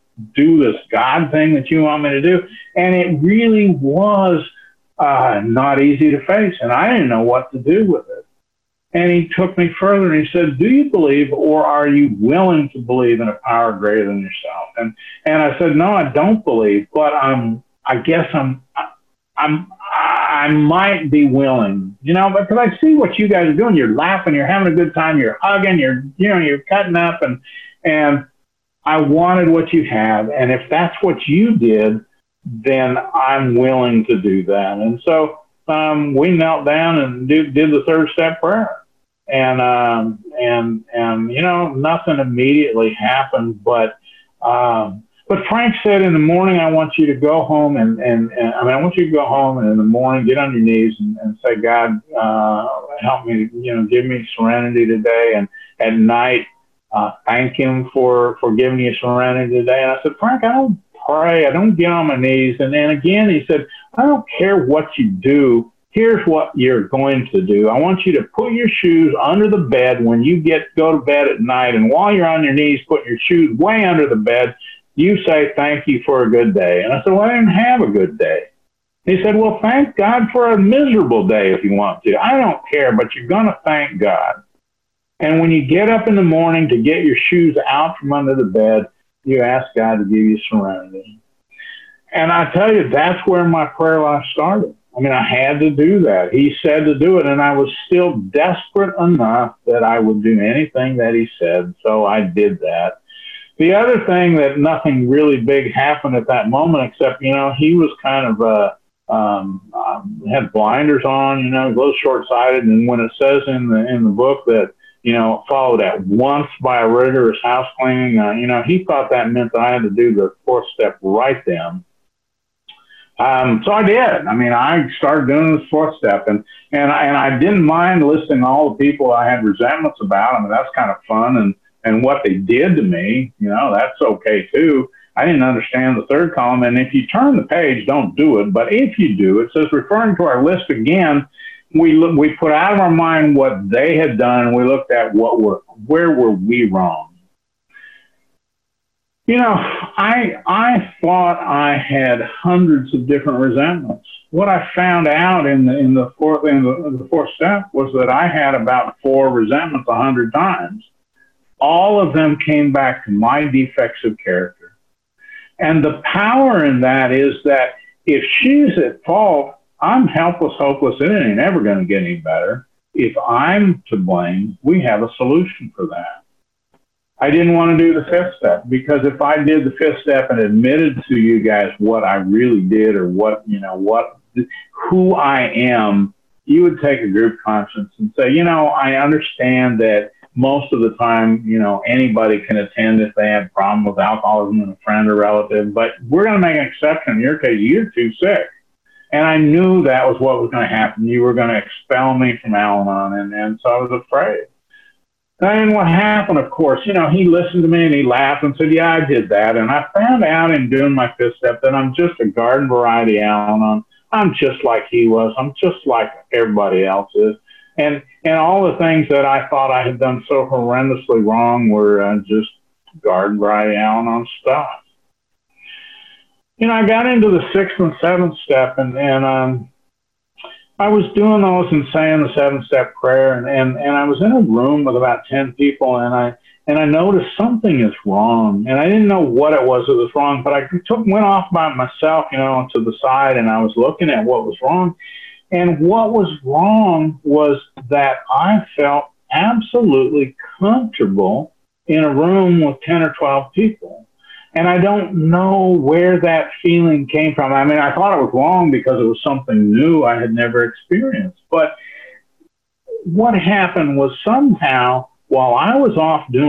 Speaker 2: do this God thing that you want me to do? And it really was uh, not easy to face. And I didn't know what to do with it. And he took me further and he said, do you believe, or are you willing to believe in a power greater than yourself? And, and I said, no, I don't believe, but I'm, I guess I'm, I'm, I might be willing, you know, because I see what you guys are doing. You're laughing, you're having a good time, you're hugging, you're, you know, you're cutting up, and, and I wanted what you have. And if that's what you did, then I'm willing to do that. And so, um, we knelt down and did, did the third step prayer. And, um, and, and, you know, nothing immediately happened, but, um, but Frank said, in the morning, I want you to go home and, and, and I mean, I want you to go home and in the morning, get on your knees and, and say, God, uh, help me, you know, give me serenity today. And at night, uh, thank him for, for giving you serenity today. And I said, Frank, I don't pray. I don't get on my knees. And then again, he said, I don't care what you do. Here's what you're going to do. I want you to put your shoes under the bed when you get go to bed at night. And while you're on your knees, put your shoes way under the bed. You say, thank you for a good day. And I said, well, I didn't have a good day. He said, well, thank God for a miserable day if you want to. I don't care, but you're going to thank God. And when you get up in the morning to get your shoes out from under the bed, you ask God to give you serenity. And I tell you, that's where my prayer life started. I mean, I had to do that. He said to do it, and I was still desperate enough that I would do anything that he said, so I did that. The other thing that nothing really big happened at that moment, except, you know, he was kind of, uh, um, um, had blinders on, you know, a little short-sighted, and when it says in the in the book that, you know, followed at once by a rigorous house cleaning, uh, you know, he thought that meant that I had to do the fourth step right then. Um, so I did. I mean, I started doing this fourth step, and, and, I, and I didn't mind listing all the people I had resentments about. I mean, that's kind of fun. And, and what they did to me, you know, that's okay too. I didn't understand the third column. And if you turn the page, don't do it. But if you do, it says, referring to our list again, we, we put out of our mind what they had done, and we looked at what were, where were we wrong. You know, I I thought I had hundreds of different resentments. What I found out in the in the fourth in the, in the fourth step was that I had about four resentments a hundred times. All of them came back to my defects of character, and the power in that is that if she's at fault, I'm helpless, hopeless, and it ain't ever going to get any better. If I'm to blame, we have a solution for that. I didn't want to do the fifth step, because if I did the fifth step and admitted to you guys what I really did, or what, you know, what, who I am, you would take a group conscience and say, you know, I understand that most of the time, you know, anybody can attend if they have a problem with alcoholism and a friend or relative, but we're going to make an exception. In your case, you're too sick. And I knew that was what was going to happen. You were going to expel me from Al-Anon, and, and so I was afraid. And what happened, of course, you know, he listened to me and he laughed and said, yeah, I did that. And I found out in doing my fifth step that I'm just a garden variety Al-Anon. I'm just like he was. I'm just like everybody else is. And and all the things that I thought I had done so horrendously wrong were uh, just garden variety Al-Anon stuff. You know, I got into the sixth and seventh step, and, and um, I was doing those and saying the seven-step prayer, and, and, and I was in a room with about ten people, and I and I noticed something is wrong, and I didn't know what it was that was wrong, but I took went off by myself, you know, to the side, and I was looking at what was wrong, and what was wrong was that I felt absolutely comfortable in a room with ten or twelve people. And I don't know where that feeling came from. I mean, I thought it was wrong because it was something new I had never experienced. But what happened was somehow, while I was off doing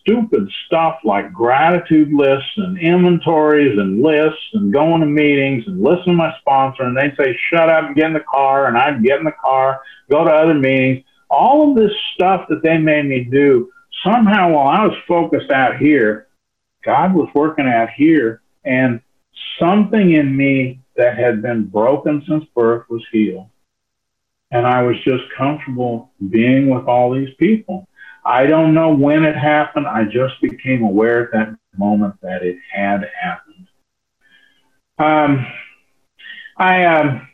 Speaker 2: stupid stuff like gratitude lists and inventories and lists and going to meetings and listen to my sponsor, and they'd say, shut up and get in the car, and I'd get in the car, go to other meetings. All of this stuff that they made me do, somehow while I was focused out here, God was working out here, and something in me that had been broken since birth was healed. And I was just comfortable being with all these people. I don't know when it happened. I just became aware at that moment that it had happened. Um, I, um,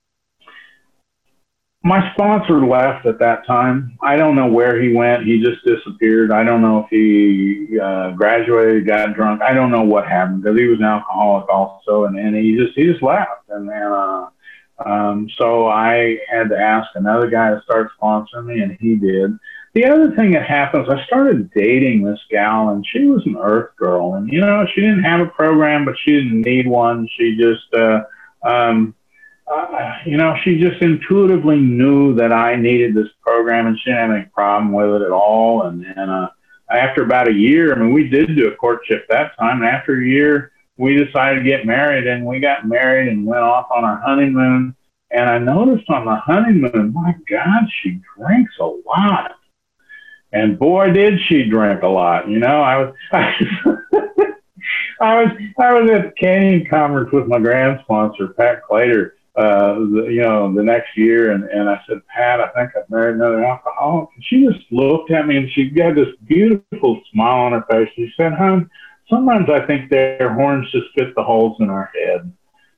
Speaker 2: my sponsor left at that time. I don't know where he went. He just disappeared. I don't know if he uh, graduated, got drunk. I don't know what happened, because he was an alcoholic also, and, and he just he just left. And then uh, um, so I had to ask another guy to start sponsoring me, and he did. The other thing that happens, I started dating this gal, and she was an earth girl. And, you know, she didn't have a program, but she didn't need one. She just, uh, um, uh, you know, she just intuitively knew that I needed this program, and she didn't have any problem with it at all. And then uh, after about a year, I mean, we did do a courtship that time. And after a year, we decided to get married, and we got married and went off on our honeymoon. And I noticed on the honeymoon, my God, she drinks a lot. And boy, did she drink a lot. You know, I was, I was, I was at the Canyon Conference with my grand sponsor, Pat Clater, uh, the, you know, the next year. And, and I said, Pat, I think I've married another alcoholic. And she just looked at me, and she got this beautiful smile on her face. She said, hon, sometimes I think their horns just fit the holes in our head.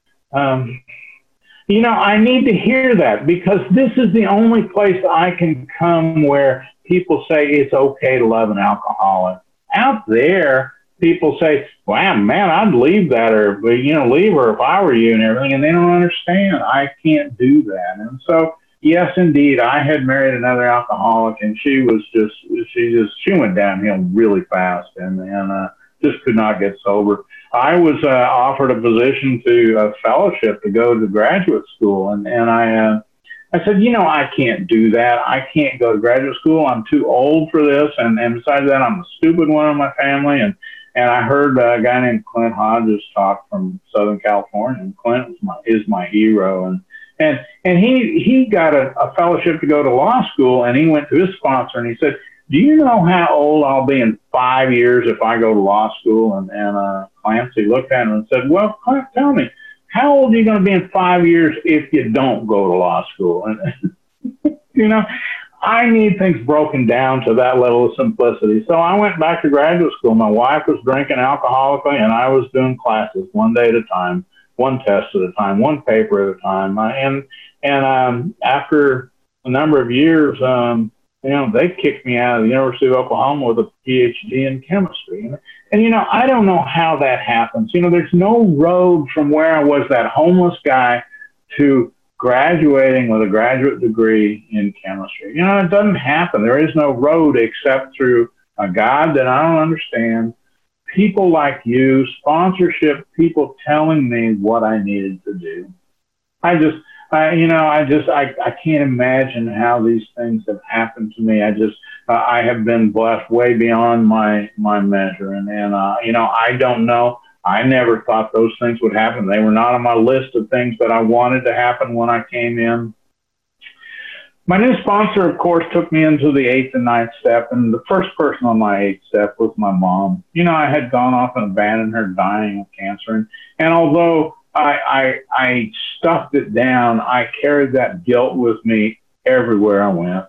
Speaker 2: Um, You know, I need to hear that, because this is the only place I can come where people say it's okay to love an alcoholic. Out there, people say, wow, man, I'd leave that, or, you know, leave her if I were you and everything. And they don't understand. I can't do that. And so, yes, indeed, I had married another alcoholic, and she was just, she just, she went downhill really fast, and, and uh, just could not get sober. I was uh, offered a position to a fellowship to go to graduate school. And, and I, uh, I said, you know, I can't do that. I can't go to graduate school. I'm too old for this. And, and besides that, I'm the stupid one in my family. And, and I heard uh, a guy named Clint Hodges talk from Southern California. And Clint was my, is my hero. And, and, and he, he got a, a fellowship to go to law school, and he went to his sponsor, and he said, do you know how old I'll be in five years if I go to law school? And, and uh, Clancy looked at him and said, well, Clint, tell me, how old are you going to be in five years if you don't go to law school? And, you know, I need things broken down to that level of simplicity. So I went back to graduate school. My wife was drinking alcoholically, and I was doing classes one day at a time, one test at a time, one paper at a time. Uh, and and um, after a number of years, um, you know, they kicked me out of the University of Oklahoma with a P H D in chemistry. And, and, you know, I don't know how that happens. You know, there's no road from where I was that homeless guy to graduating with a graduate degree in chemistry. You know, it doesn't happen. There is no road except through a God that I don't understand, people like you, sponsorship, people telling me what I needed to do. I just... I, you know, I just, I, I can't imagine how these things have happened to me. I just, uh, I have been blessed way beyond my, my measure. And, and uh, you know, I don't know. I never thought those things would happen. They were not on my list of things that I wanted to happen when I came in. My new sponsor, of course, took me into the eighth and ninth step. And the first person on my eighth step was my mom. You know, I had gone off and abandoned her, dying of cancer. And, and although I, I, I stuffed it down, I carried that guilt with me everywhere I went.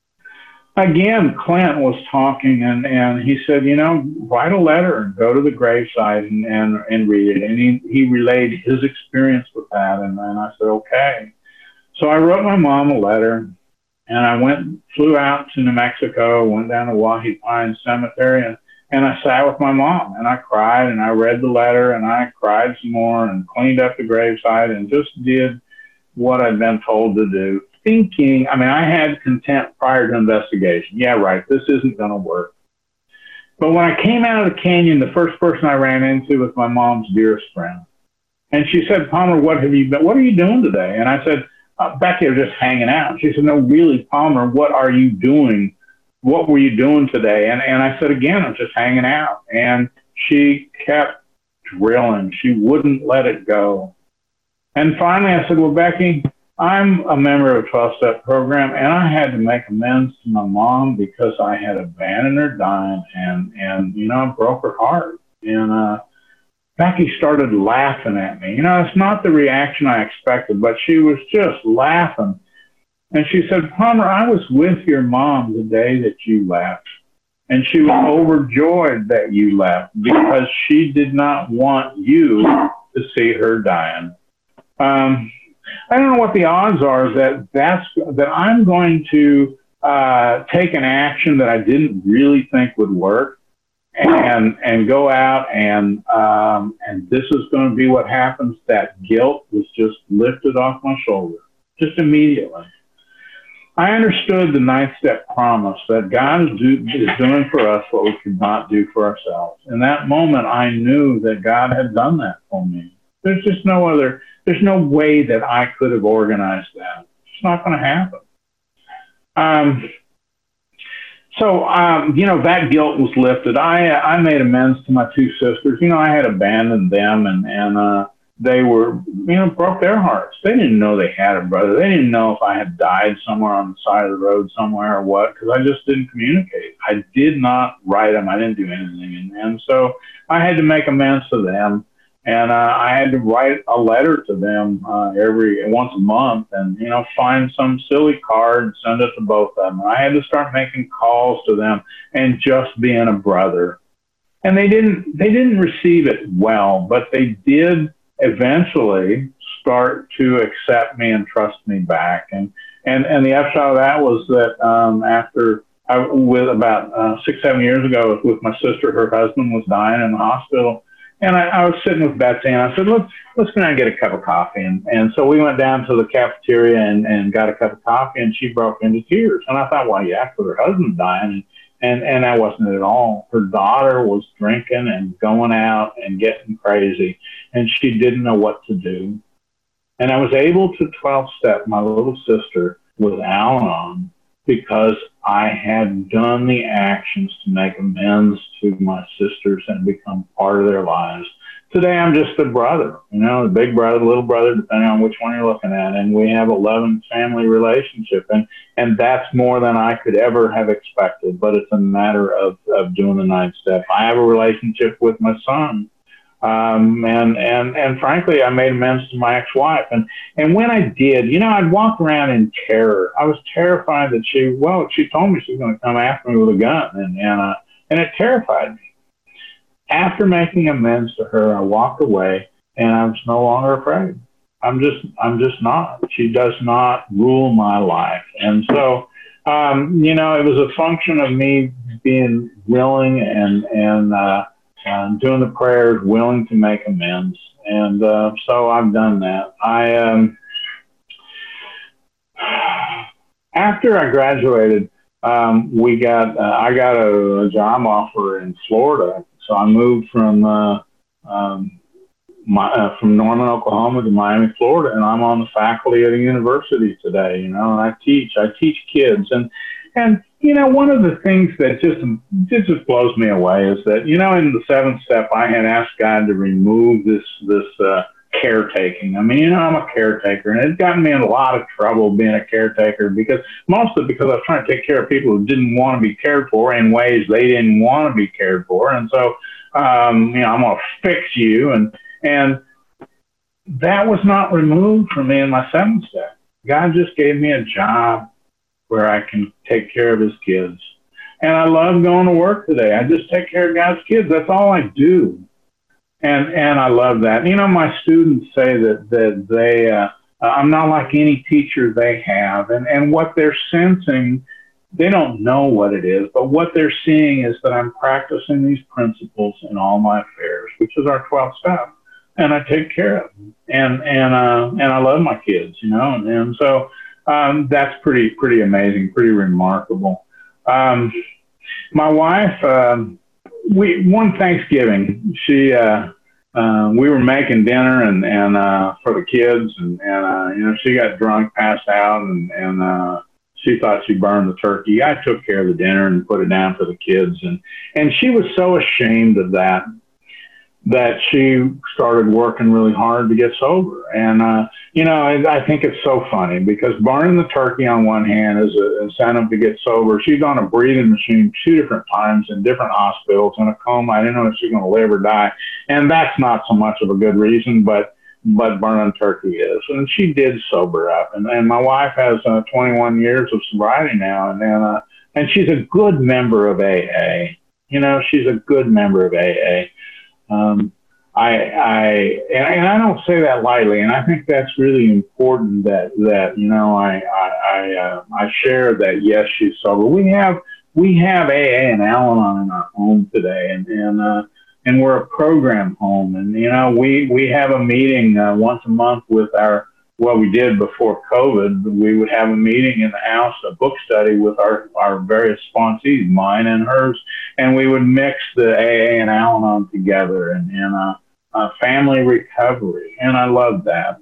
Speaker 2: Again, Clint was talking, and, and he said, you know, write a letter and go to the graveside and, and, and read it. And he, he relayed his experience with that. And, and I said, okay. So I wrote my mom a letter, and I went, flew out to New Mexico, went down to Wahi Pine Cemetery, and And I sat with my mom, and I cried, and I read the letter, and I cried some more, and cleaned up the graveside, and just did what I'd been told to do, thinking, I mean, I had contempt prior to investigation. Yeah, right, this isn't going to work. But when I came out of the canyon, the first person I ran into was my mom's dearest friend. And she said, Palmer, what have you been, what are you doing today? And I said, uh, Becky, I'm just hanging out. She said, no, really, Palmer, what are you doing what were you doing today? And, and I said, again, I'm just hanging out. And she kept drilling. She wouldn't let it go. And finally I said, well, Becky, I'm a member of twelve-step program, and I had to make amends to my mom because I had abandoned her dying, and, and you know, I broke her heart. And uh, Becky started laughing at me. You know, it's not the reaction I expected, but she was just laughing. And she said, Palmer, I was with your mom the day that you left, and she was overjoyed that you left because she did not want you to see her dying. Um, I don't know what the odds are that that's, that I'm going to uh, take an action that I didn't really think would work and, and go out and, um, and this is going to be what happens. That guilt was just lifted off my shoulder, just immediately. I understood the ninth step promise that God is, do, is doing for us what we could not do for ourselves. In that moment, I knew that God had done that for me. There's just no other, there's no way that I could have organized that. It's not going to happen. Um, so, um, you know, that guilt was lifted. I, I made amends to my two sisters. You know, I had abandoned them, and, and, uh, they were, you know, broke their hearts. They didn't know they had a brother. They didn't know if I had died somewhere on the side of the road somewhere or what, because I just didn't communicate. I did not write them. I didn't do anything. And, and so I had to make amends to them. And uh, I had to write a letter to them uh, every once a month, and you know, find some silly card, send it to both of them. And I had to start making calls to them and just being a brother. And they didn't they didn't receive it well, but they did eventually start to accept me and trust me back. And and and the upshot of that was that um, after I, with about uh, six seven years ago, with my sister, her husband was dying in the hospital. And I, I was sitting with Betsy, and I said, let's, let's go down and get a cup of coffee. And, and so we went down to the cafeteria and, and got a cup of coffee, and she broke into tears. And I thought, well, yeah, with her husband dying. And, and, and that wasn't it at all. Her daughter was drinking and going out and getting crazy, and she didn't know what to do. And I was able to twelve-step my little sister with Al-Anon because I had done the actions to make amends to my sisters and become part of their lives. Today, I'm just a brother, you know, a big brother, little brother, depending on which one you're looking at. And we have a loving family relationship. And, and that's more than I could ever have expected. But it's a matter of, of doing the ninth step. I have a relationship with my son. Um, and, and, and frankly, I made amends to my ex-wife. And, and when I did, you know, I'd walk around in terror. I was terrified that she, well, she told me she was going to come after me with a gun, and, and, uh, and it terrified me. After making amends to her, I walked away, and I was no longer afraid. I'm just, I'm just not. She does not rule my life. And so, um, you know, it was a function of me being willing and, and, uh, Um, doing the prayers, willing to make amends. And uh, so I've done that. I um, after I graduated, um, we got uh, I got a, a job offer in Florida. So I moved from uh, um, my, uh, from Norman, Oklahoma to Miami, Florida, and I'm on the faculty at a university today. You know, and I teach. I teach kids, and and. You know, one of the things that just, just blows me away is that, you know, in the seventh step, I had asked God to remove this, this uh, caretaking. I mean, you know, I'm a caretaker, and it's gotten me in a lot of trouble being a caretaker, because mostly because I was trying to take care of people who didn't want to be cared for in ways they didn't want to be cared for. And so, um, you know, I'm going to fix you. And, and that was not removed from me in my seventh step. God just gave me a job where I can take care of his kids. And I love going to work today. I just take care of God's kids. That's all I do. And and I love that. You know, my students say that, that they, uh, I'm not like any teacher they have. And, and what they're sensing, they don't know what it is, but what they're seeing is that I'm practicing these principles in all my affairs, which is our twelfth step. And I take care of them. And, and, uh, and I love my kids, you know, and, and so, Um, that's pretty, pretty amazing, pretty remarkable. Um, my wife, um, we, one Thanksgiving, she, uh, uh, we were making dinner and, and, uh, for the kids, and, and, uh, you know, she got drunk, passed out, and, and, uh, she thought she burned the turkey. I took care of the dinner and put it down for the kids. And, and she was so ashamed of that, that she started working really hard to get sober. And, uh, you know, I, I think it's so funny because burning the turkey on one hand is an incentive to get sober. She's on a breathing machine two different times in different hospitals in a coma. I didn't know if she was going to live or die. And that's not so much of a good reason, but, but burning turkey is. And she did sober up. And, and my wife has uh, twenty-one years of sobriety now. And, and, uh, and she's a good member of A A. You know, she's a good member of A A. Um, I, I, and I don't say that lightly, and I think that's really important that, that, you know, I, I, I, uh, I share that, yes, she's sober. We have, we have A A and Al-Anon in our home today, and, and, uh, and we're a program home, and, you know, we, we have a meeting, uh, once a month with our, what we did before COVID. We would have a meeting in the house, a book study with our, our various sponsees, mine and hers, and we would mix the A A and Al-Anon together and, and uh, uh, family recovery, and I love that.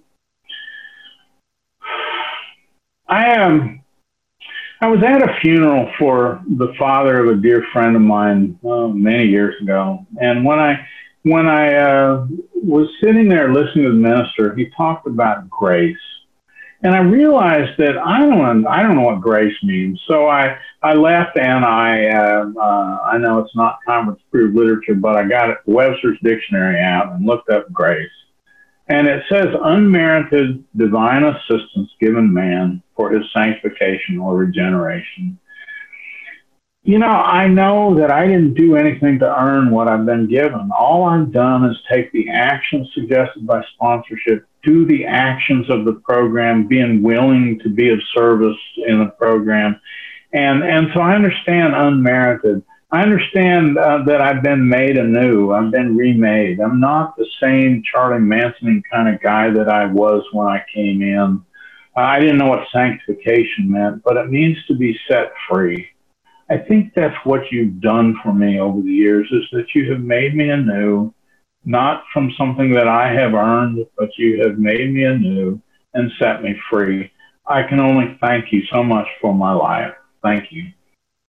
Speaker 2: I am. Um, I was at a funeral for the father of a dear friend of mine uh, many years ago, and when I when I uh, was sitting there listening to the minister, he talked about grace. And I realized that I don't, I don't know what grace means. So I, I left and I, uh, uh, I know it's not conference-approved literature, but I got Webster's Dictionary out and looked up grace. And it says unmerited divine assistance given man for his sanctification or regeneration. You know, I know that I didn't do anything to earn what I've been given. All I've done is take the actions suggested by sponsorship, do the actions of the program, being willing to be of service in the program. And, and so I understand unmerited. I understand uh, that I've been made anew. I've been remade. I'm not the same Charlie Manson kind of guy that I was when I came in. Uh, I didn't know what sanctification meant, but it means to be set free. I think that's what you've done for me over the years, is that you have made me anew, not from something that I have earned, but you have made me anew and set me free. I can only thank you so much for my life. Thank you.